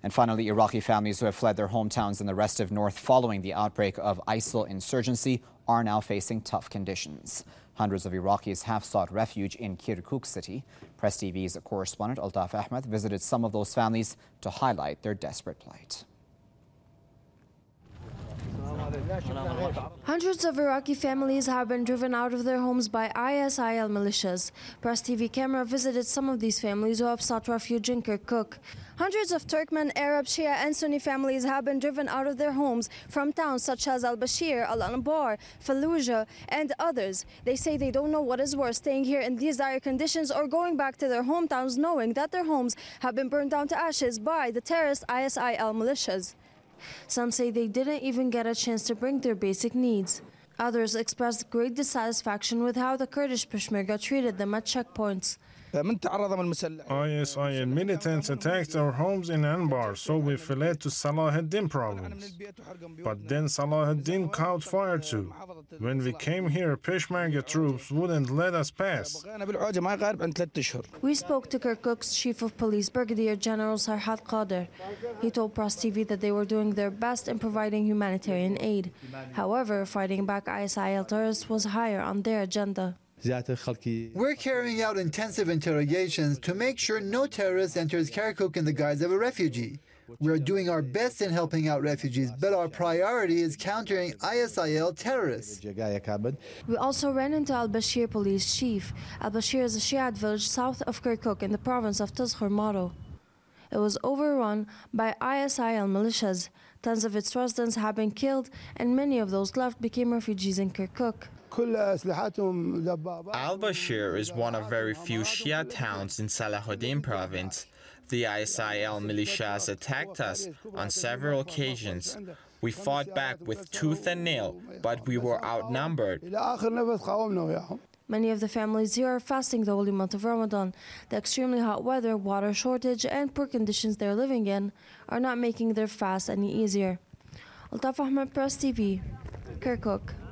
And finally, Iraqi families who have fled their hometowns in the rest of North following the outbreak of ISIL insurgency are now facing tough conditions. Hundreds of Iraqis have sought refuge in Kirkuk city. Press TV's correspondent Altaf Ahmed visited some of those families to highlight their desperate plight. Hundreds of Iraqi families have been driven out of their homes by ISIL militias. Press TV camera visited some of these families who have sought refuge in Kirkuk. Hundreds of Turkmen, Arab, Shia and Sunni families have been driven out of their homes from towns such as Al-Bashir, Al-Anbar, Fallujah and others. They say they don't know what is worse, staying here in these dire conditions or going back to their hometowns knowing that their homes have been burned down to ashes by the terrorist ISIL militias. Some say they didn't even get a chance to bring their basic needs. Others expressed great dissatisfaction with how the Kurdish Peshmerga treated them at checkpoints. ISIL militants attacked our homes in Anbar, so we fled to Salahuddin province. But then Salahuddin caught fire too. When we came here, Peshmerga troops wouldn't let us pass. We spoke to Kirkuk's chief of police, Brigadier General Sarhat Qadir. He told Press TV that they were doing their best in providing humanitarian aid. However, fighting back ISIL terrorists was higher on their agenda. We're carrying out intensive interrogations to make sure no terrorist enters Kirkuk in the guise of a refugee. We're doing our best in helping out refugees, but our priority is countering ISIL terrorists. We also ran into Al-Bashir police chief. Al-Bashir is a Shiite village south of Kirkuk in the province of Tazkhur Maro. It was overrun by ISIL militias. Tons of its residents have been killed, and many of those left became refugees in Kirkuk. Al-Bashir is one of very few Shia towns in Salahuddin province. The ISIL militias attacked us on several occasions. We fought back with tooth and nail, but we were outnumbered. Many of the families here are fasting the holy month of Ramadan. The extremely hot weather, water shortage, and poor conditions they're living in are not making their fast any easier. Altaf Ahmed, Press TV, Kirkuk.